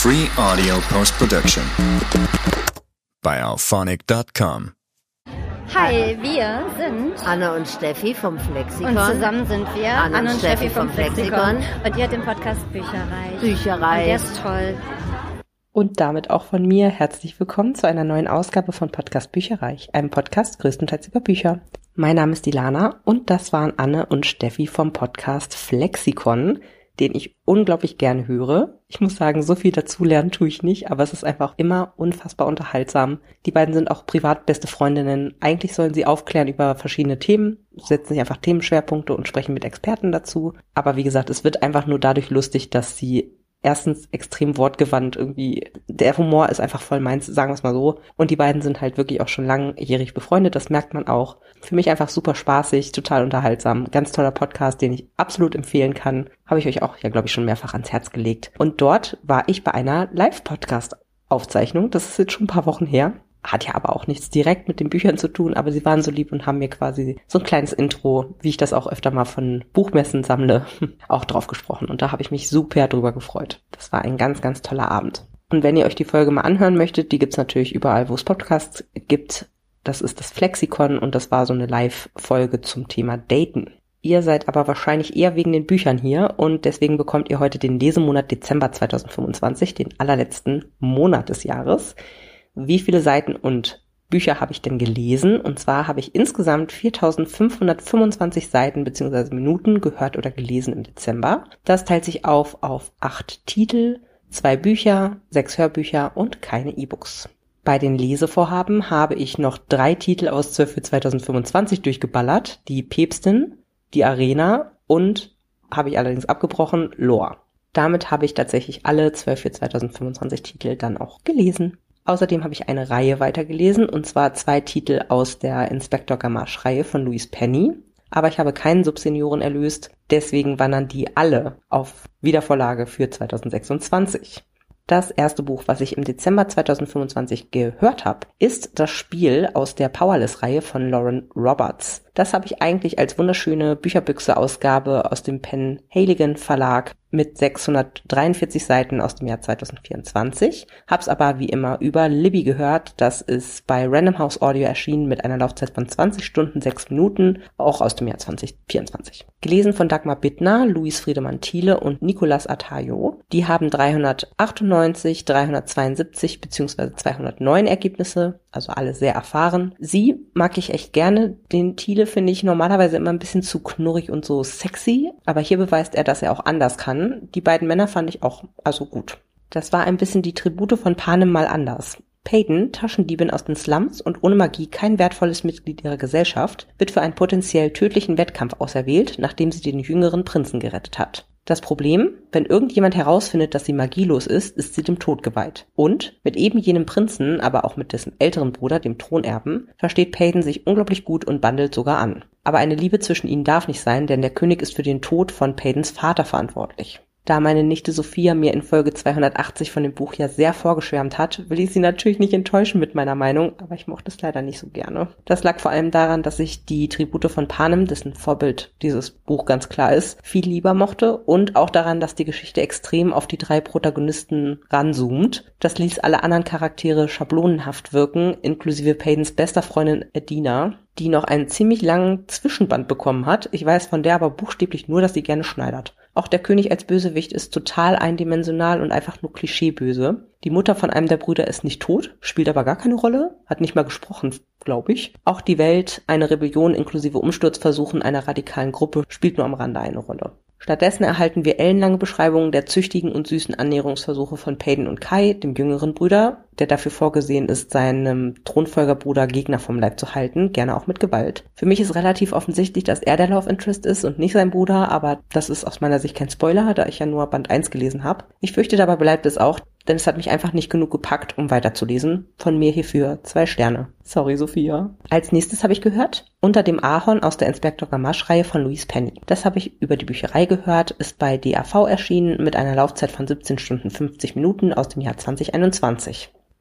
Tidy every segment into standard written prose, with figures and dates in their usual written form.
Free audio post-production by alphonic.com. Hi, wir sind Anne und Steffi vom Flexikon. Und zusammen sind wir Anne und Steffi vom Flexikon. Und ihr habt den Podcast Bücherreich. Bücherreich. Und der ist toll. Und damit auch von mir herzlich willkommen zu einer neuen Ausgabe von Podcast Bücherreich, einem Podcast größtenteils über Bücher. Mein Name ist Ilana und das waren Anne und Steffi vom Podcast Flexikon, den ich unglaublich gerne höre. Ich muss sagen, so viel dazulernen tue ich nicht, aber es ist einfach immer unfassbar unterhaltsam. Die beiden sind auch privat beste Freundinnen. Eigentlich sollen sie aufklären über verschiedene Themen, setzen sich einfach Themenschwerpunkte und sprechen mit Experten dazu. Aber wie gesagt, es wird einfach nur dadurch lustig, dass sie erstens extrem wortgewandt irgendwie, der Humor ist einfach voll meins, sagen wir es mal so. Und die beiden sind halt wirklich auch schon langjährig befreundet, das merkt man auch. Für mich einfach super spaßig, total unterhaltsam, ganz toller Podcast, den ich absolut empfehlen kann. Habe ich euch auch, ja glaube ich, schon mehrfach ans Herz gelegt. Und dort war ich bei einer Live-Podcast-Aufzeichnung, das ist jetzt schon ein paar Wochen her. Hat ja aber auch nichts direkt mit den Büchern zu tun, aber sie waren so lieb und haben mir quasi so ein kleines Intro, wie ich das auch öfter mal von Buchmessen sammle, auch drauf gesprochen. Und da habe ich mich super drüber gefreut. Das war ein ganz, ganz toller Abend. Und wenn ihr euch die Folge mal anhören möchtet, die gibt's natürlich überall, wo es Podcasts gibt. Das ist das Flexikon und das war so eine Live-Folge zum Thema Daten. Ihr seid aber wahrscheinlich eher wegen den Büchern hier und deswegen bekommt ihr heute den Lesemonat Dezember 2025, den allerletzten Monat des Jahres. Wie viele Seiten und Bücher habe ich denn gelesen? Und zwar habe ich insgesamt 4.525 Seiten bzw. Minuten gehört oder gelesen im Dezember. Das teilt sich auf 8 Titel, 2 Bücher, 6 Hörbücher und keine E-Books. Bei den Lesevorhaben habe ich noch 3 Titel aus 12 für 2025 durchgeballert. Die Päpstin, die Arena und, habe ich allerdings abgebrochen, Lore. Damit habe ich tatsächlich alle 12 für 2025 Titel dann auch gelesen. Außerdem habe ich eine Reihe weitergelesen, und zwar 2 Titel aus der Inspektor Gamache-Reihe von Louise Penny. Aber ich habe keinen Subsenioren erlöst, deswegen wandern die alle auf Wiedervorlage für 2026. Das erste Buch, was ich im Dezember 2025 gehört habe, ist das Spiel aus der Powerless-Reihe von Lauren Roberts. Das habe ich eigentlich als wunderschöne Bücherbüchse-Ausgabe aus dem Penn-Halligan Verlag mit 643 Seiten aus dem Jahr 2024. Hab's aber wie immer über Libby gehört. Das ist bei Random House Audio erschienen mit einer Laufzeit von 20 Stunden, 6 Minuten, auch aus dem Jahr 2024. Gelesen von Dagmar Bittner, Luis Friedemann Thiele und Nicolas Atayo. Die haben 398, 372 bzw. 209 Ergebnisse, also alle sehr erfahren. Sie mag ich echt gerne. Den Thiele finde ich normalerweise immer ein bisschen zu knurrig und so sexy, aber hier beweist er, dass er auch anders kann. Die beiden Männer fand ich auch also gut. Das war ein bisschen die Tribute von Panem mal anders. Peyton, Taschendiebin aus den Slums und ohne Magie kein wertvolles Mitglied ihrer Gesellschaft, wird für einen potenziell tödlichen Wettkampf auserwählt, nachdem sie den jüngeren Prinzen gerettet hat. Das Problem, wenn irgendjemand herausfindet, dass sie magielos ist sie dem Tod geweiht. Und mit eben jenem Prinzen, aber auch mit dessen älteren Bruder, dem Thronerben, versteht Peyton sich unglaublich gut und bandelt sogar an. Aber eine Liebe zwischen ihnen darf nicht sein, denn der König ist für den Tod von Peytons Vater verantwortlich. Da meine Nichte Sophia mir in Folge 280 von dem Buch ja sehr vorgeschwärmt hat, will ich sie natürlich nicht enttäuschen mit meiner Meinung, aber ich mochte es leider nicht so gerne. Das lag vor allem daran, dass ich die Tribute von Panem, dessen Vorbild dieses Buch ganz klar ist, viel lieber mochte und auch daran, dass die Geschichte extrem auf die 3 Protagonisten ranzoomt. Das ließ alle anderen Charaktere schablonenhaft wirken, inklusive Peytons bester Freundin Edina, die noch einen ziemlich langen Zwischenband bekommen hat. Ich weiß von der aber buchstäblich nur, dass sie gerne schneidert. Auch der König als Bösewicht ist total eindimensional und einfach nur klischeeböse. Die Mutter von einem der Brüder ist nicht tot, spielt aber gar keine Rolle, hat nicht mal gesprochen, glaube ich. Auch die Welt, eine Rebellion inklusive Umsturzversuchen einer radikalen Gruppe, spielt nur am Rande eine Rolle. Stattdessen erhalten wir ellenlange Beschreibungen der züchtigen und süßen Annäherungsversuche von Peyton und Kai, dem jüngeren Bruder, der dafür vorgesehen ist, seinem Thronfolgerbruder Gegner vom Leib zu halten, gerne auch mit Gewalt. Für mich ist relativ offensichtlich, dass er der Love Interest ist und nicht sein Bruder, aber das ist aus meiner Sicht kein Spoiler, da ich ja nur Band 1 gelesen habe. Ich fürchte, dabei bleibt es auch, denn es hat mich einfach nicht genug gepackt, um weiterzulesen. Von mir hierfür 2 Sterne. Sorry, Sophia. Als nächstes habe ich gehört Unter dem Ahorn aus der Inspektor Gamache-Reihe von Louise Penny. Das habe ich über die Bücherei gehört, ist bei DAV erschienen mit einer Laufzeit von 17 Stunden 50 Minuten aus dem Jahr 2021.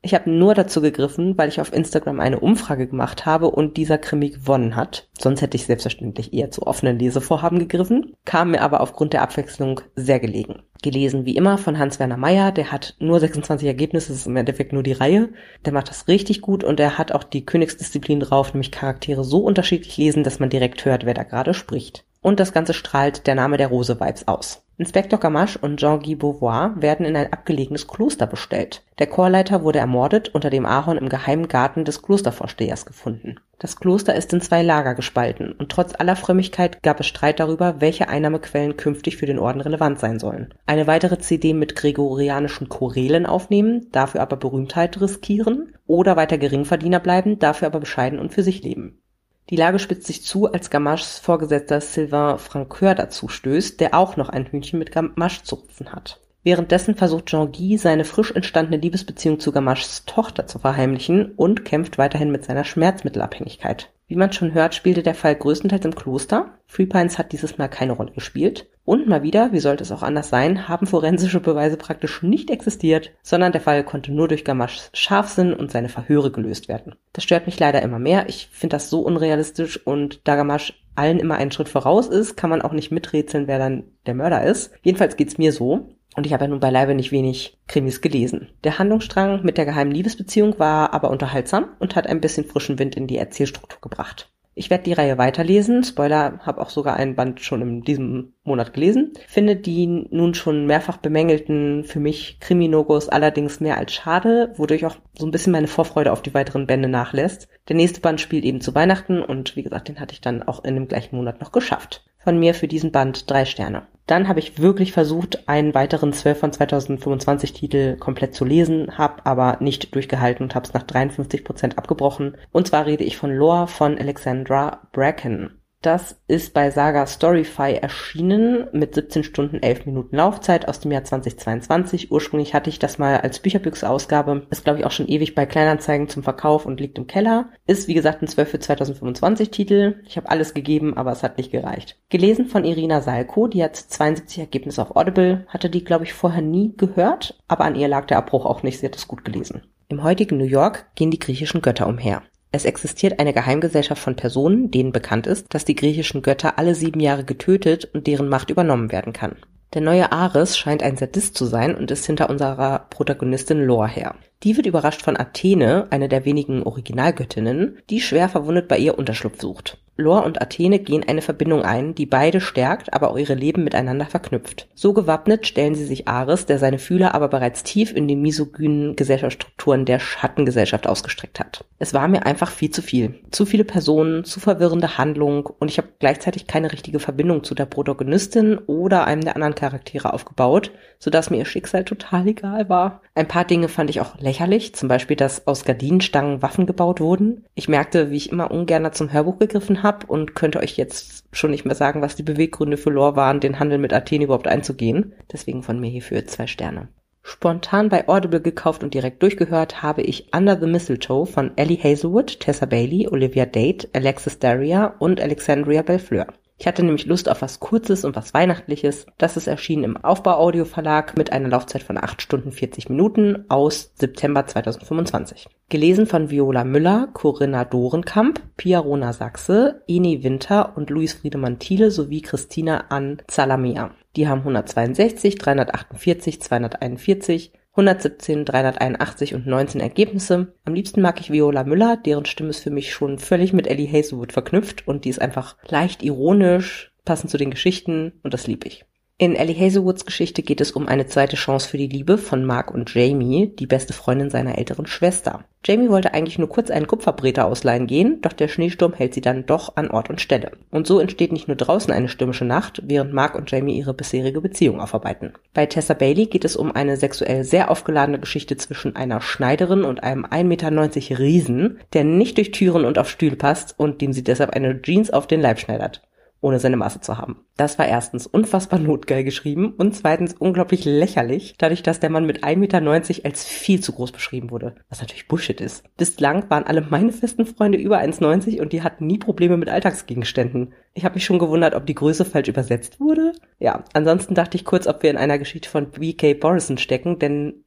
Ich habe nur dazu gegriffen, weil ich auf Instagram eine Umfrage gemacht habe und dieser Krimi gewonnen hat. Sonst hätte ich selbstverständlich eher zu offenen Lesevorhaben gegriffen, kam mir aber aufgrund der Abwechslung sehr gelegen. Gelesen wie immer von Hans-Werner Meier, der hat nur 26 Ergebnisse, das ist im Endeffekt nur die Reihe. Der macht das richtig gut und er hat auch die Königsdisziplin drauf, nämlich Charaktere so unterschiedlich lesen, dass man direkt hört, wer da gerade spricht. Und das Ganze strahlt der Name der Rose-Vibes aus. Inspektor Gamache und Jean-Guy Beauvoir werden in ein abgelegenes Kloster bestellt. Der Chorleiter wurde ermordet, unter dem Ahorn im geheimen Garten des Klostervorstehers gefunden. Das Kloster ist in 2 Lager gespalten und trotz aller Frömmigkeit gab es Streit darüber, welche Einnahmequellen künftig für den Orden relevant sein sollen. Eine weitere CD mit gregorianischen Chorälen aufnehmen, dafür aber Berühmtheit riskieren oder weiter Geringverdiener bleiben, dafür aber bescheiden und für sich leben. Die Lage spitzt sich zu, als Gamaches Vorgesetzter Sylvain Francoeur dazu stößt, der auch noch ein Hühnchen mit Gamache zu rupfen hat. Währenddessen versucht Jean-Guy, seine frisch entstandene Liebesbeziehung zu Gamaches Tochter zu verheimlichen und kämpft weiterhin mit seiner Schmerzmittelabhängigkeit. Wie man schon hört, spielte der Fall größtenteils im Kloster. Three Pines hat dieses Mal keine Rolle gespielt. Und mal wieder, wie sollte es auch anders sein, haben forensische Beweise praktisch nicht existiert, sondern der Fall konnte nur durch Gamaches Scharfsinn und seine Verhöre gelöst werden. Das stört mich leider immer mehr. Ich finde das so unrealistisch und da Gamache allen immer einen Schritt voraus ist, kann man auch nicht miträtseln, wer dann der Mörder ist. Jedenfalls geht's mir so. Und ich habe ja nun beileibe nicht wenig Krimis gelesen. Der Handlungsstrang mit der geheimen Liebesbeziehung war aber unterhaltsam und hat ein bisschen frischen Wind in die Erzählstruktur gebracht. Ich werde die Reihe weiterlesen. Spoiler, habe auch sogar einen Band schon in diesem Monat gelesen. Finde die nun schon mehrfach bemängelten, für mich Krimi-No-Gos allerdings mehr als schade, wodurch auch so ein bisschen meine Vorfreude auf die weiteren Bände nachlässt. Der nächste Band spielt eben zu Weihnachten und wie gesagt, den hatte ich dann auch in dem gleichen Monat noch geschafft. Von mir für diesen Band 3 Sterne. Dann habe ich wirklich versucht, einen weiteren 12 von 2025 Titel komplett zu lesen, habe aber nicht durchgehalten und habe es nach 53% abgebrochen. Und zwar rede ich von Lore von Alexandra Bracken. Das ist bei Saga Storyfy erschienen mit 17 Stunden 11 Minuten Laufzeit aus dem Jahr 2022. Ursprünglich hatte ich das mal als Bücherbüchse-Ausgabe. Ist, glaube ich, auch schon ewig bei Kleinanzeigen zum Verkauf und liegt im Keller. Ist, wie gesagt, ein 12 für 2025 Titel. Ich habe alles gegeben, aber es hat nicht gereicht. Gelesen von Irina Salko. Die hat 72 Ergebnisse auf Audible. Hatte die, glaube ich, vorher nie gehört. Aber an ihr lag der Abbruch auch nicht. Sie hat es gut gelesen. Im heutigen New York gehen die griechischen Götter umher. Es existiert eine Geheimgesellschaft von Personen, denen bekannt ist, dass die griechischen Götter alle 7 Jahre getötet und deren Macht übernommen werden kann. Der neue Ares scheint ein Sadist zu sein und ist hinter unserer Protagonistin Lore her. Die wird überrascht von Athene, eine der wenigen Originalgöttinnen, die schwer verwundet bei ihr Unterschlupf sucht. Lore und Athene gehen eine Verbindung ein, die beide stärkt, aber auch ihre Leben miteinander verknüpft. So gewappnet stellen sie sich Ares, der seine Fühler aber bereits tief in die misogynen Gesellschaftsstrukturen der Schattengesellschaft ausgestreckt hat. Es war mir einfach viel zu viel. Zu viele Personen, zu verwirrende Handlung und ich habe gleichzeitig keine richtige Verbindung zu der Protagonistin oder einem der anderen Charaktere aufgebaut, sodass mir ihr Schicksal total egal war. Ein paar Dinge fand ich auch lächerlich, zum Beispiel, dass aus Gardinenstangen Waffen gebaut wurden. Ich merkte, wie ich immer ungern zum Hörbuch gegriffen habe und könnte euch jetzt schon nicht mehr sagen, was die Beweggründe für Lore waren, den Handel mit Athen überhaupt einzugehen. Deswegen von mir hierfür 2 Sterne. Spontan bei Audible gekauft und direkt durchgehört habe ich Under the Mistletoe von Ellie Hazelwood, Tessa Bailey, Olivia Date, Alexis Daria und Alexandria Bellefleur. Ich hatte nämlich Lust auf was Kurzes und was Weihnachtliches. Das ist erschienen im Aufbau-Audio-Verlag mit einer Laufzeit von 8 Stunden 40 Minuten aus September 2025. Gelesen von Viola Müller, Corinna Dorenkamp, Pia Rona Sachse, Eni Winter und Luis Friedemann Thiele sowie Christina Ann Zalamea. Die haben 162, 348, 241, 117, 381 und 19 Ergebnisse. Am liebsten mag ich Viola Müller, deren Stimme ist für mich schon völlig mit Ellie Hazelwood verknüpft und die ist einfach leicht ironisch, passend zu den Geschichten und das lieb ich. In Ellie Hazelwoods Geschichte geht es um eine zweite Chance für die Liebe von Mark und Jamie, die beste Freundin seiner älteren Schwester. Jamie wollte eigentlich nur kurz einen Kupferbreter ausleihen gehen, doch der Schneesturm hält sie dann doch an Ort und Stelle. Und so entsteht nicht nur draußen eine stürmische Nacht, während Mark und Jamie ihre bisherige Beziehung aufarbeiten. Bei Tessa Bailey geht es um eine sexuell sehr aufgeladene Geschichte zwischen einer Schneiderin und einem 1,90 Meter Riesen, der nicht durch Türen und auf Stühle passt und dem sie deshalb eine Jeans auf den Leib schneidert, ohne seine Maße zu haben. Das war erstens unfassbar notgeil geschrieben und zweitens unglaublich lächerlich, dadurch, dass der Mann mit 1,90 Meter als viel zu groß beschrieben wurde, was natürlich Bullshit ist. Bislang waren alle meine festen Freunde über 1,90 und die hatten nie Probleme mit Alltagsgegenständen. Ich habe mich schon gewundert, ob die Größe falsch übersetzt wurde. Ja, ansonsten dachte ich kurz, ob wir in einer Geschichte von B.K. Borison stecken, denn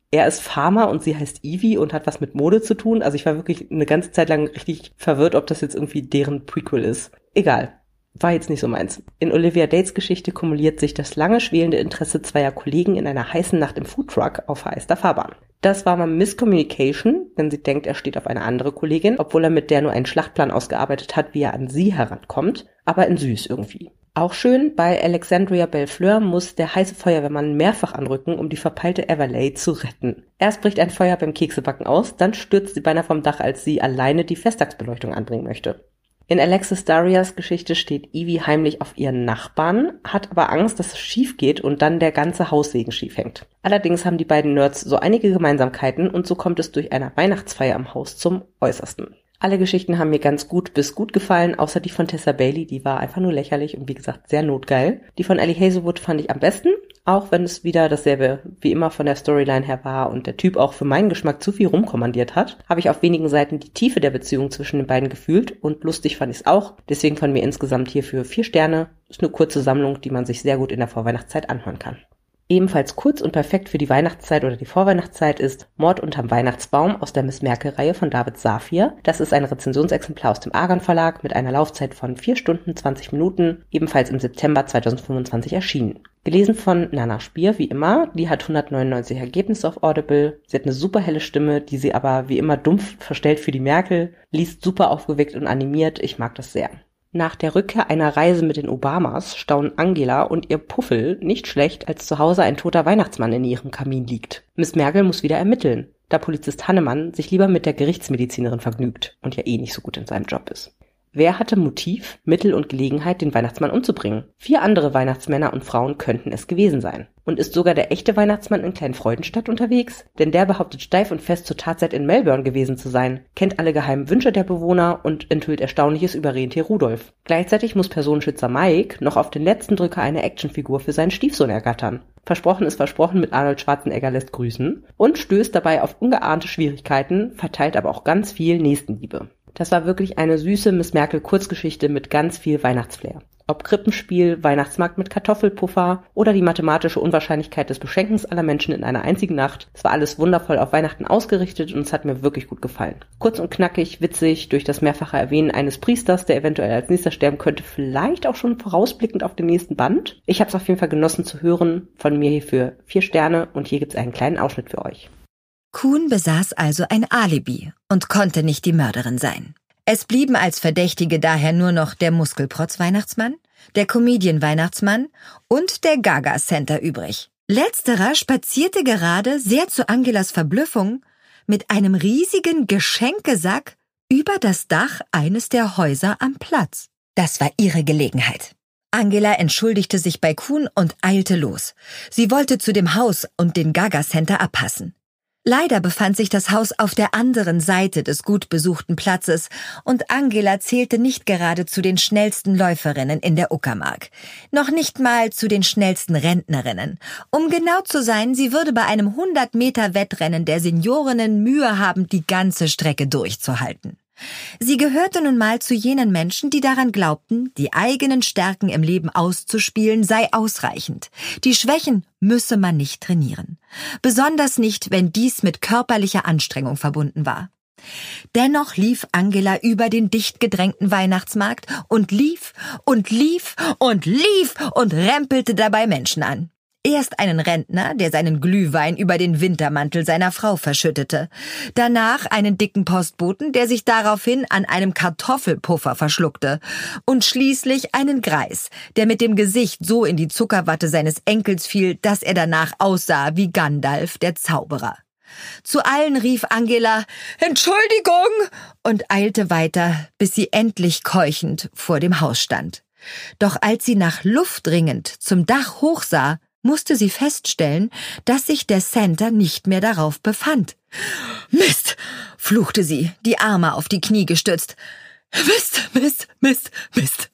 er ist Farmer und sie heißt Evie und hat was mit Mode zu tun. Also ich war wirklich eine ganze Zeit lang richtig verwirrt, ob das jetzt irgendwie deren Prequel ist. Egal. War jetzt nicht so meins. In Olivia Dates Geschichte kumuliert sich das lange schwelende Interesse zweier Kollegen in einer heißen Nacht im Foodtruck auf vereister Fahrbahn. Das war mal Miscommunication, denn sie denkt, er steht auf eine andere Kollegin, obwohl er mit der nur einen Schlachtplan ausgearbeitet hat, wie er an sie herankommt, aber in süß irgendwie. Auch schön, bei Alexandria Bellefleur muss der heiße Feuerwehrmann mehrfach anrücken, um die verpeilte Everleigh zu retten. Erst bricht ein Feuer beim Keksebacken aus, dann stürzt sie beinahe vom Dach, als sie alleine die Festtagsbeleuchtung anbringen möchte. In Alexis Darias Geschichte steht Evie heimlich auf ihren Nachbarn, hat aber Angst, dass es schief geht und dann der ganze Haussegen schief hängt. Allerdings haben die beiden Nerds so einige Gemeinsamkeiten und so kommt es durch eine Weihnachtsfeier am Haus zum Äußersten. Alle Geschichten haben mir ganz gut bis gut gefallen, außer die von Tessa Bailey, die war einfach nur lächerlich und wie gesagt sehr notgeil. Die von Ellie Hazelwood fand ich am besten, auch wenn es wieder dasselbe wie immer von der Storyline her war und der Typ auch für meinen Geschmack zu viel rumkommandiert hat, habe ich auf wenigen Seiten die Tiefe der Beziehung zwischen den beiden gefühlt und lustig fand ich es auch. Deswegen von mir insgesamt hierfür 4 Sterne. Ist eine kurze Sammlung, die man sich sehr gut in der Vorweihnachtszeit anhören kann. Ebenfalls kurz und perfekt für die Weihnachtszeit oder die Vorweihnachtszeit ist Mord unterm Weihnachtsbaum aus der Miss Merkel-Reihe von David Safir. Das ist ein Rezensionsexemplar aus dem Argon Verlag mit einer Laufzeit von 4 Stunden 20 Minuten, ebenfalls im September 2025 erschienen. Gelesen von Nana Spier, wie immer. Die hat 199 Ergebnisse auf Audible. Sie hat eine super helle Stimme, die sie aber wie immer dumpf verstellt für die Merkel, liest super aufgeweckt und animiert. Ich mag das sehr. Nach der Rückkehr einer Reise mit den Obamas staunen Angela und ihr Puffel nicht schlecht, als zu Hause ein toter Weihnachtsmann in ihrem Kamin liegt. Miss Merkel muss wieder ermitteln, da Polizist Hannemann sich lieber mit der Gerichtsmedizinerin vergnügt und ja eh nicht so gut in seinem Job ist. Wer hatte Motiv, Mittel und Gelegenheit, den Weihnachtsmann umzubringen? 4 andere Weihnachtsmänner und Frauen könnten es gewesen sein. Und ist sogar der echte Weihnachtsmann in Kleinfreudenstadt unterwegs? Denn der behauptet steif und fest zur Tatzeit in Melbourne gewesen zu sein, kennt alle geheimen Wünsche der Bewohner und enthüllt Erstaunliches über Rentier Rudolf. Gleichzeitig muss Personenschützer Mike noch auf den letzten Drücker eine Actionfigur für seinen Stiefsohn ergattern. Versprochen ist versprochen mit Arnold Schwarzenegger lässt grüßen und stößt dabei auf ungeahnte Schwierigkeiten, verteilt aber auch ganz viel Nächstenliebe. Das war wirklich eine süße Miss Merkel Kurzgeschichte mit ganz viel Weihnachtsflair. Ob Krippenspiel, Weihnachtsmarkt mit Kartoffelpuffer oder die mathematische Unwahrscheinlichkeit des Beschenkens aller Menschen in einer einzigen Nacht, es war alles wundervoll auf Weihnachten ausgerichtet und es hat mir wirklich gut gefallen. Kurz und knackig, witzig, durch das mehrfache Erwähnen eines Priesters, der eventuell als nächster sterben könnte, vielleicht auch schon vorausblickend auf den nächsten Band. Ich habe es auf jeden Fall genossen zu hören, von mir hierfür 4 Sterne und hier gibt's einen kleinen Ausschnitt für euch. Kuhn besaß also ein Alibi und konnte nicht die Mörderin sein. Es blieben als Verdächtige daher nur noch der Muskelprotz-Weihnachtsmann, der Comedian-Weihnachtsmann und der Gaga-Center übrig. Letzterer spazierte gerade, sehr zu Angelas Verblüffung, mit einem riesigen Geschenkesack über das Dach eines der Häuser am Platz. Das war ihre Gelegenheit. Angela entschuldigte sich bei Kuhn und eilte los. Sie wollte zu dem Haus und den Gaga-Center abpassen. Leider befand sich das Haus auf der anderen Seite des gut besuchten Platzes und Angela zählte nicht gerade zu den schnellsten Läuferinnen in der Uckermark. Noch nicht mal zu den schnellsten Rentnerinnen. Um genau zu sein, sie würde bei einem 100-Meter-Wettrennen der Seniorinnen Mühe haben, die ganze Strecke durchzuhalten. Sie gehörte nun mal zu jenen Menschen, die daran glaubten, die eigenen Stärken im Leben auszuspielen sei ausreichend. Die Schwächen müsse man nicht trainieren. Besonders nicht, wenn dies mit körperlicher Anstrengung verbunden war. Dennoch lief Angela über den dicht gedrängten Weihnachtsmarkt und lief und lief und lief und rempelte dabei Menschen an. Erst einen Rentner, der seinen Glühwein über den Wintermantel seiner Frau verschüttete. Danach einen dicken Postboten, der sich daraufhin an einem Kartoffelpuffer verschluckte. Und schließlich einen Greis, der mit dem Gesicht so in die Zuckerwatte seines Enkels fiel, dass er danach aussah wie Gandalf, der Zauberer. Zu allen rief Angela »Entschuldigung« und eilte weiter, bis sie endlich keuchend vor dem Haus stand. Doch als sie nach Luft ringend zum Dach hochsah, musste sie feststellen, dass sich der Center nicht mehr darauf befand. »Mist«, fluchte sie, die Arme auf die Knie gestützt. »Mist, Mist, Mist, Mist.«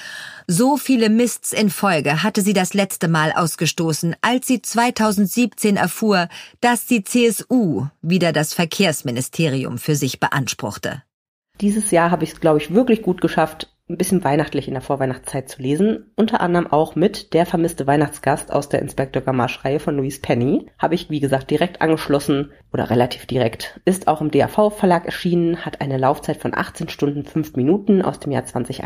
So viele Mists in Folge hatte sie das letzte Mal ausgestoßen, als sie 2017 erfuhr, dass die CSU wieder das Verkehrsministerium für sich beanspruchte. Dieses Jahr habe ich es, glaube ich, wirklich gut geschafft, ein bisschen weihnachtlich in der Vorweihnachtszeit zu lesen, unter anderem auch mit Der vermisste Weihnachtsgast aus der Inspektor Gamache-Reihe von Louise Penny. Habe ich, wie gesagt, direkt angeschlossen oder relativ direkt. Ist auch im DAV-Verlag erschienen, hat eine Laufzeit von 18 Stunden 5 Minuten aus dem Jahr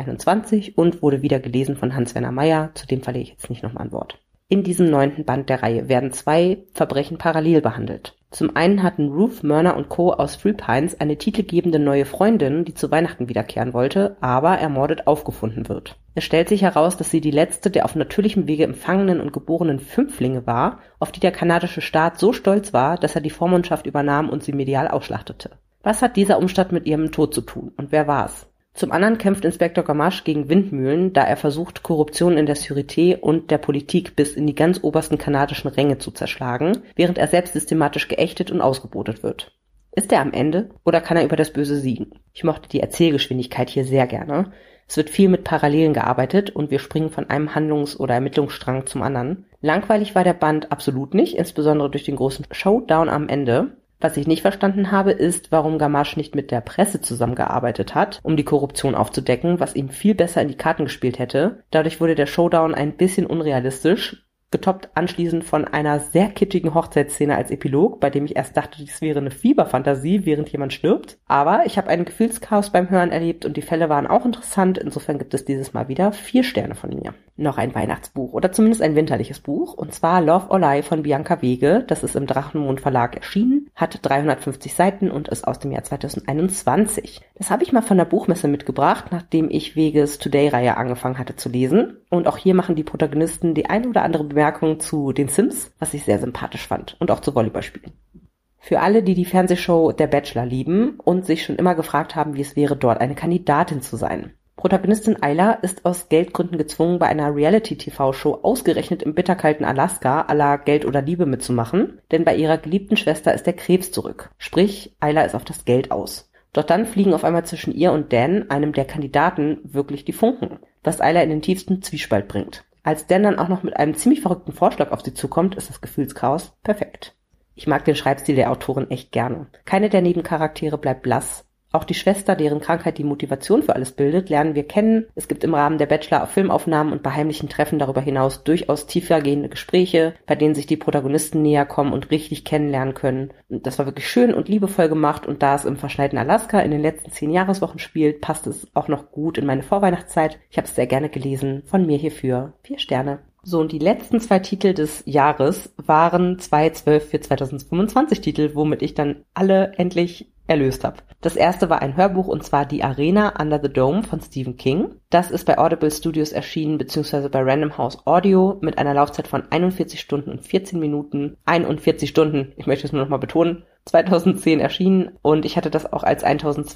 2021 und wurde wieder gelesen von Hans-Werner Meyer. Zu dem verliere ich jetzt nicht nochmal ein Wort. In diesem 9. Band der Reihe werden 2 Verbrechen parallel behandelt. Zum einen hatten Ruth, Myrna und Co. aus Three Pines eine titelgebende neue Freundin, die zu Weihnachten wiederkehren wollte, aber ermordet aufgefunden wird. Es stellt sich heraus, dass sie die letzte der auf natürlichem Wege empfangenen und geborenen Fünflinge war, auf die der kanadische Staat so stolz war, dass er die Vormundschaft übernahm und sie medial ausschlachtete. Was hat dieser Umstand mit ihrem Tod zu tun und wer war's? Zum anderen kämpft Inspektor Gamache gegen Windmühlen, da er versucht, Korruption in der Sûreté und der Politik bis in die ganz obersten kanadischen Ränge zu zerschlagen, während er selbst systematisch geächtet und ausgebotet wird. Ist er am Ende oder kann er über das Böse siegen? Ich mochte die Erzählgeschwindigkeit hier sehr gerne. Es wird viel mit Parallelen gearbeitet und wir springen von einem Handlungs- oder Ermittlungsstrang zum anderen. Langweilig war der Band absolut nicht, insbesondere durch den großen Showdown am Ende. Was ich nicht verstanden habe, ist, warum Gamache nicht mit der Presse zusammengearbeitet hat, um die Korruption aufzudecken, was ihm viel besser in die Karten gespielt hätte. Dadurch wurde der Showdown ein bisschen unrealistisch, getoppt anschließend von einer sehr kitschigen Hochzeitsszene als Epilog, bei dem ich erst dachte, dies wäre eine Fieberfantasie, während jemand stirbt. Aber ich habe einen Gefühlschaos beim Hören erlebt und die Fälle waren auch interessant. Insofern gibt es dieses Mal wieder 4 Sterne von mir. Noch ein Weihnachtsbuch oder zumindest ein winterliches Buch, und zwar Love or Lie von Bianca Wege. Das ist im Drachenmond Verlag erschienen, hat 350 Seiten und ist aus dem Jahr 2021. Das habe ich mal von der Buchmesse mitgebracht, nachdem ich Weges Today-Reihe angefangen hatte zu lesen. Und auch hier machen die Protagonisten die eine oder andere Bemerkung zu den Sims, was ich sehr sympathisch fand, und auch zu Volleyballspielen. Für alle, die die Fernsehshow Der Bachelor lieben und sich schon immer gefragt haben, wie es wäre, dort eine Kandidatin zu sein. Protagonistin Ayla ist aus Geldgründen gezwungen, bei einer Reality-TV-Show ausgerechnet im bitterkalten Alaska à la Geld oder Liebe mitzumachen, denn bei ihrer geliebten Schwester ist der Krebs zurück. Sprich, Ayla ist auf das Geld aus. Doch dann fliegen auf einmal zwischen ihr und Dan, einem der Kandidaten, wirklich die Funken, was Ayla in den tiefsten Zwiespalt bringt. Als Dan dann auch noch mit einem ziemlich verrückten Vorschlag auf sie zukommt, ist das Gefühlschaos perfekt. Ich mag den Schreibstil der Autorin echt gerne. Keine der Nebencharaktere bleibt blass. Auch die Schwester, deren Krankheit die Motivation für alles bildet, lernen wir kennen. Es gibt im Rahmen der Bachelor auf Filmaufnahmen und bei heimlichen Treffen darüber hinaus durchaus tiefergehende Gespräche, bei denen sich die Protagonisten näher kommen und richtig kennenlernen können. Und das war wirklich schön und liebevoll gemacht, und da es im verschneiten Alaska in den letzten 10 Jahreswochen spielt, passt es auch noch gut in meine Vorweihnachtszeit. Ich habe es sehr gerne gelesen. Von mir hierfür 4 Sterne. So, und die letzten 2 Titel des Jahres waren 2 12 für 2025 Titel, womit ich dann alle endlich erlöst habe. Das erste war ein Hörbuch, und zwar Die Arena Under the Dome von Stephen King. Das ist bei Audible Studios erschienen, beziehungsweise bei Random House Audio, mit einer Laufzeit von 41 Stunden und 14 Minuten. 41 Stunden, ich möchte es nur noch mal betonen, 2010 erschienen, und ich hatte das auch als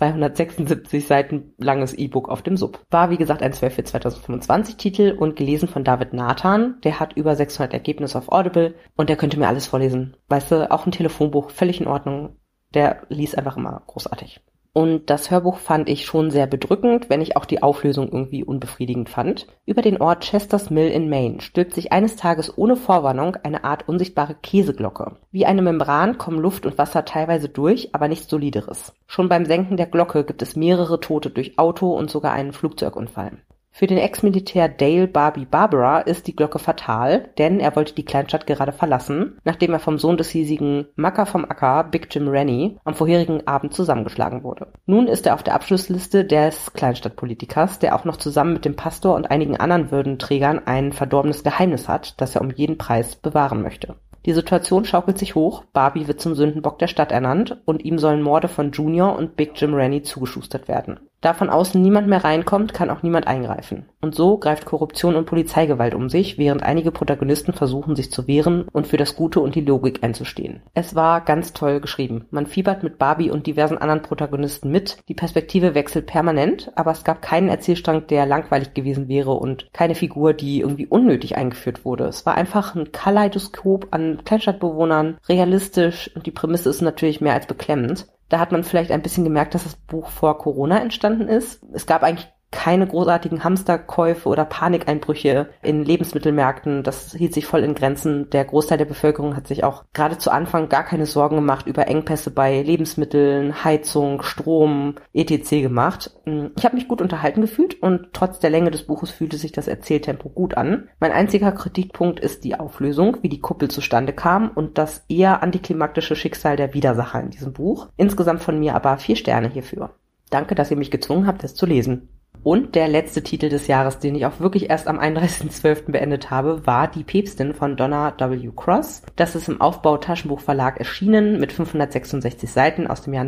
1276 Seiten langes E-Book auf dem Sub. War wie gesagt ein 12 für 2025 Titel und gelesen von David Nathan. Der hat über 600 Ergebnisse auf Audible und der könnte mir alles vorlesen. Weißt du, auch ein Telefonbuch, völlig in Ordnung. Der liest einfach immer großartig. Und das Hörbuch fand ich schon sehr bedrückend, wenn ich auch die Auflösung irgendwie unbefriedigend fand. Über den Ort Chester's Mill in Maine stülpt sich eines Tages ohne Vorwarnung eine Art unsichtbare Käseglocke. Wie eine Membran kommen Luft und Wasser teilweise durch, aber nichts Solideres. Schon beim Senken der Glocke gibt es mehrere Tote durch Auto und sogar einen Flugzeugunfall. Für den Ex-Militär Dale Barbie Barbara ist die Glocke fatal, denn er wollte die Kleinstadt gerade verlassen, nachdem er vom Sohn des hiesigen Macker vom Acker, Big Jim Rennie, am vorherigen Abend zusammengeschlagen wurde. Nun ist er auf der Abschlussliste des Kleinstadtpolitikers, der auch noch zusammen mit dem Pastor und einigen anderen Würdenträgern ein verdorbenes Geheimnis hat, das er um jeden Preis bewahren möchte. Die Situation schaukelt sich hoch, Barbie wird zum Sündenbock der Stadt ernannt und ihm sollen Morde von Junior und Big Jim Rennie zugeschustert werden. Da von außen niemand mehr reinkommt, kann auch niemand eingreifen. Und so greift Korruption und Polizeigewalt um sich, während einige Protagonisten versuchen, sich zu wehren und für das Gute und die Logik einzustehen. Es war ganz toll geschrieben. Man fiebert mit Barbie und diversen anderen Protagonisten mit. Die Perspektive wechselt permanent, aber es gab keinen Erzählstrang, der langweilig gewesen wäre, und keine Figur, die irgendwie unnötig eingeführt wurde. Es war einfach ein Kaleidoskop an Kleinstadtbewohnern, realistisch, und die Prämisse ist natürlich mehr als beklemmend. Da hat man vielleicht ein bisschen gemerkt, dass das Buch vor Corona entstanden ist. Es gab eigentlich keine großartigen Hamsterkäufe oder Panikeinbrüche in Lebensmittelmärkten. Das hielt sich voll in Grenzen. Der Großteil der Bevölkerung hat sich auch gerade zu Anfang gar keine Sorgen gemacht über Engpässe bei Lebensmitteln, Heizung, Strom, etc. gemacht. Ich habe mich gut unterhalten gefühlt und trotz der Länge des Buches fühlte sich das Erzähltempo gut an. Mein einziger Kritikpunkt ist die Auflösung, wie die Kuppel zustande kam und das eher antiklimaktische Schicksal der Widersacher in diesem Buch. Insgesamt von mir aber 4 Sterne hierfür. Danke, dass ihr mich gezwungen habt, es zu lesen. Und der letzte Titel des Jahres, den ich auch wirklich erst am 31.12. beendet habe, war Die Päpstin von Donna W. Cross. Das ist im Aufbau Taschenbuchverlag erschienen mit 566 Seiten aus dem Jahr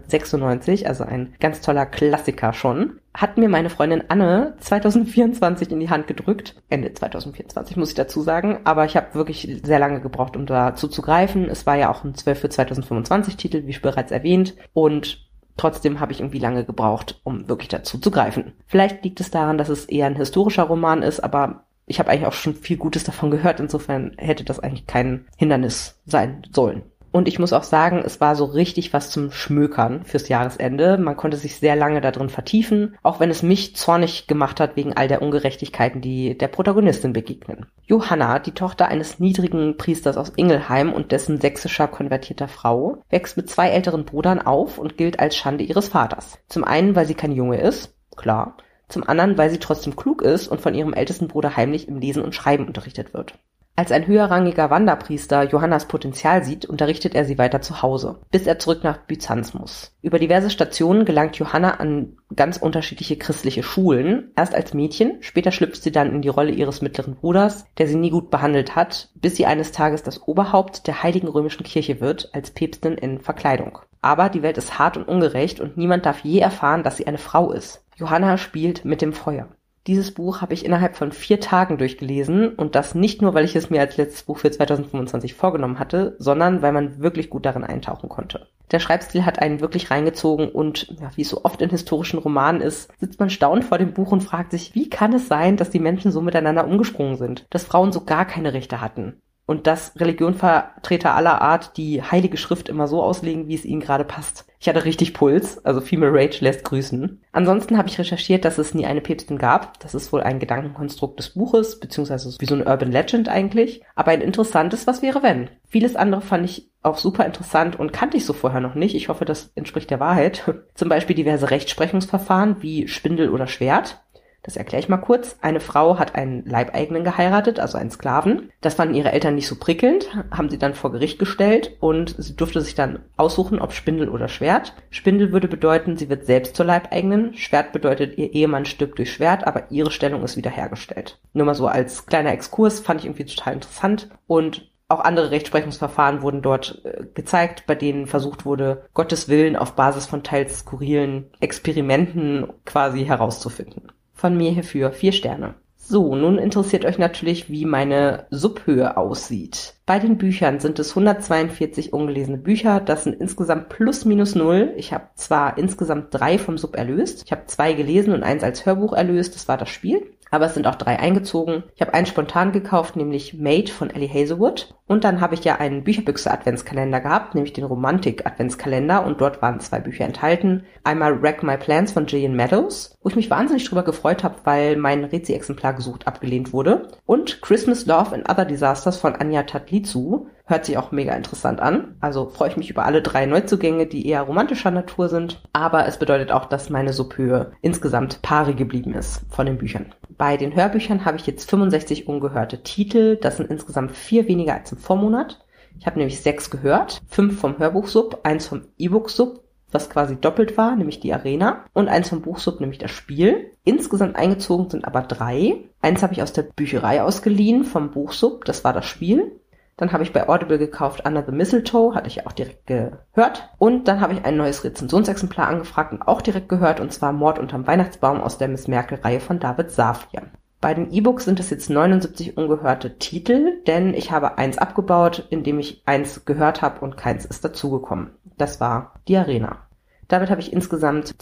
1996, also ein ganz toller Klassiker schon. Hat mir meine Freundin Anne 2024 in die Hand gedrückt. Ende 2024 muss ich dazu sagen, aber ich habe wirklich sehr lange gebraucht, um dazu zu greifen. Es war ja auch ein 12 für 2025 Titel, wie bereits erwähnt, und trotzdem habe ich irgendwie lange gebraucht, um wirklich dazu zu greifen. Vielleicht liegt es daran, dass es eher ein historischer Roman ist, aber ich habe eigentlich auch schon viel Gutes davon gehört. Insofern hätte das eigentlich kein Hindernis sein sollen. Und ich muss auch sagen, es war so richtig was zum Schmökern fürs Jahresende. Man konnte sich sehr lange da drin vertiefen, auch wenn es mich zornig gemacht hat wegen all der Ungerechtigkeiten, die der Protagonistin begegnen. Johanna, die Tochter eines niedrigen Priesters aus Ingelheim und dessen sächsischer konvertierter Frau, wächst mit 2 älteren Brüdern auf und gilt als Schande ihres Vaters. Zum einen, weil sie kein Junge ist, klar. Zum anderen, weil sie trotzdem klug ist und von ihrem ältesten Bruder heimlich im Lesen und Schreiben unterrichtet wird. Als ein höherrangiger Wanderpriester Johannas Potenzial sieht, unterrichtet er sie weiter zu Hause, bis er zurück nach Byzanz muss. Über diverse Stationen gelangt Johanna an ganz unterschiedliche christliche Schulen, erst als Mädchen, später schlüpft sie dann in die Rolle ihres mittleren Bruders, der sie nie gut behandelt hat, bis sie eines Tages das Oberhaupt der Heiligen Römischen Kirche wird, als Päpstin in Verkleidung. Aber die Welt ist hart und ungerecht und niemand darf je erfahren, dass sie eine Frau ist. Johanna spielt mit dem Feuer. Dieses Buch habe ich innerhalb von 4 Tagen durchgelesen und das nicht nur, weil ich es mir als letztes Buch für 2025 vorgenommen hatte, sondern weil man wirklich gut darin eintauchen konnte. Der Schreibstil hat einen wirklich reingezogen und, ja, wie es so oft in historischen Romanen ist, sitzt man staunend vor dem Buch und fragt sich, wie kann es sein, dass die Menschen so miteinander umgesprungen sind, dass Frauen so gar keine Rechte hatten und dass Religionvertreter aller Art die Heilige Schrift immer so auslegen, wie es ihnen gerade passt. Ich hatte richtig Puls, also Female Rage lässt grüßen. Ansonsten habe ich recherchiert, dass es nie eine Päpstin gab. Das ist wohl ein Gedankenkonstrukt des Buches, beziehungsweise wie so eine Urban Legend eigentlich. Aber ein interessantes, was wäre wenn? Vieles andere fand ich auch super interessant und kannte ich so vorher noch nicht. Ich hoffe, das entspricht der Wahrheit. Zum Beispiel diverse Rechtsprechungsverfahren wie Spindel oder Schwert. Das erkläre ich mal kurz. Eine Frau hat einen Leibeigenen geheiratet, also einen Sklaven. Das fanden ihre Eltern nicht so prickelnd, haben sie dann vor Gericht gestellt und sie durfte sich dann aussuchen, ob Spindel oder Schwert. Spindel würde bedeuten, sie wird selbst zur Leibeigenen. Schwert bedeutet, ihr Ehemann stirbt durch Schwert, aber ihre Stellung ist wiederhergestellt. Nur mal so als kleiner Exkurs, fand ich irgendwie total interessant. Und auch andere Rechtsprechungsverfahren wurden dort gezeigt, bei denen versucht wurde, Gottes Willen auf Basis von teils skurrilen Experimenten quasi herauszufinden. Von mir hierfür 4 Sterne. So, nun interessiert euch natürlich, wie meine Subhöhe aussieht. Bei den Büchern sind es 142 ungelesene Bücher. Das sind insgesamt plus minus 0. Ich habe zwar insgesamt 3 vom Sub erlöst. Ich habe 2 gelesen und 1 als Hörbuch erlöst. Das war das Spiel. Aber es sind auch 3 eingezogen. Ich habe einen spontan gekauft, nämlich Made von Ellie Hazelwood. Und dann habe ich ja einen Bücherbüchse-Adventskalender gehabt, nämlich den Romantik-Adventskalender. Und dort waren 2 Bücher enthalten. Einmal Wreck My Plans von Gillian Meadows, wo ich mich wahnsinnig drüber gefreut habe, weil mein Rezi-Exemplar gesucht abgelehnt wurde. Und Christmas Love and Other Disasters von Anja Tadlizu. Hört sich auch mega interessant an. Also freue ich mich über alle 3 Neuzugänge, die eher romantischer Natur sind. Aber es bedeutet auch, dass meine Subhöhe insgesamt pari geblieben ist von den Büchern. Bei den Hörbüchern habe ich jetzt 65 ungehörte Titel. Das sind insgesamt 4 weniger als im Vormonat. Ich habe nämlich 6 gehört. 5 vom Hörbuchsub, 1 vom E-Book-Sub, was quasi doppelt war, nämlich die Arena. Und 1 vom Buchsub, nämlich das Spiel. Insgesamt eingezogen sind aber 3. 1 habe ich aus der Bücherei ausgeliehen vom Buchsub, das war das Spiel. Dann habe ich bei Audible gekauft Under the Mistletoe, hatte ich auch direkt gehört. Und dann habe ich ein neues Rezensionsexemplar angefragt und auch direkt gehört, und zwar Mord unterm Weihnachtsbaum aus der Miss Merkel-Reihe von David Safir. Bei den E-Books sind es jetzt 79 ungehörte Titel, denn ich habe 1 abgebaut, indem ich 1 gehört habe und keins ist dazugekommen. Das war die Arena. Damit habe ich insgesamt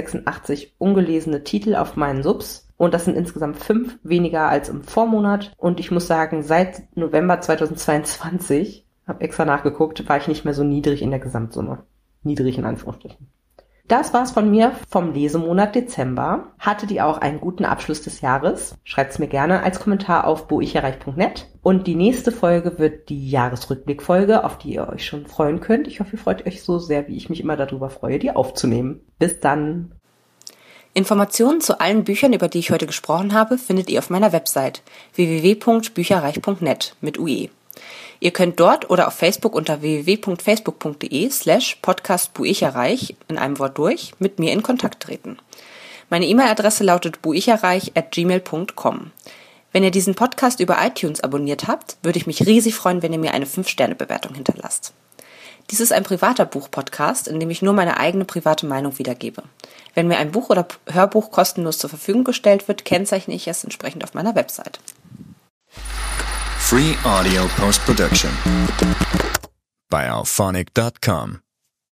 286 ungelesene Titel auf meinen Subs. Und das sind insgesamt 5 weniger als im Vormonat. Und ich muss sagen, seit November 2022, habe extra nachgeguckt, war ich nicht mehr so niedrig in der Gesamtsumme. Niedrig in Anführungsstrichen. Das war's von mir vom Lesemonat Dezember. Hattet ihr auch einen guten Abschluss des Jahres? Schreibt's mir gerne als Kommentar auf boicherreich.net. Und die nächste Folge wird die Jahresrückblickfolge, auf die ihr euch schon freuen könnt. Ich hoffe, ihr freut euch so sehr, wie ich mich immer darüber freue, die aufzunehmen. Bis dann! Informationen zu allen Büchern, über die ich heute gesprochen habe, findet ihr auf meiner Website www.bücherreich.net mit UE. Ihr könnt dort oder auf Facebook unter www.facebook.de/podcastbuicherreich in einem Wort durch mit mir in Kontakt treten. Meine E-Mail-Adresse lautet buicherreich@gmail.com. Wenn ihr diesen Podcast über iTunes abonniert habt, würde ich mich riesig freuen, wenn ihr mir eine 5-Sterne-Bewertung hinterlasst. Dies ist ein privater Buch-Podcast, in dem ich nur meine eigene private Meinung wiedergebe. Wenn mir ein Buch oder Hörbuch kostenlos zur Verfügung gestellt wird, kennzeichne ich es entsprechend auf meiner Website. Free Audio Post Production by alphonic.com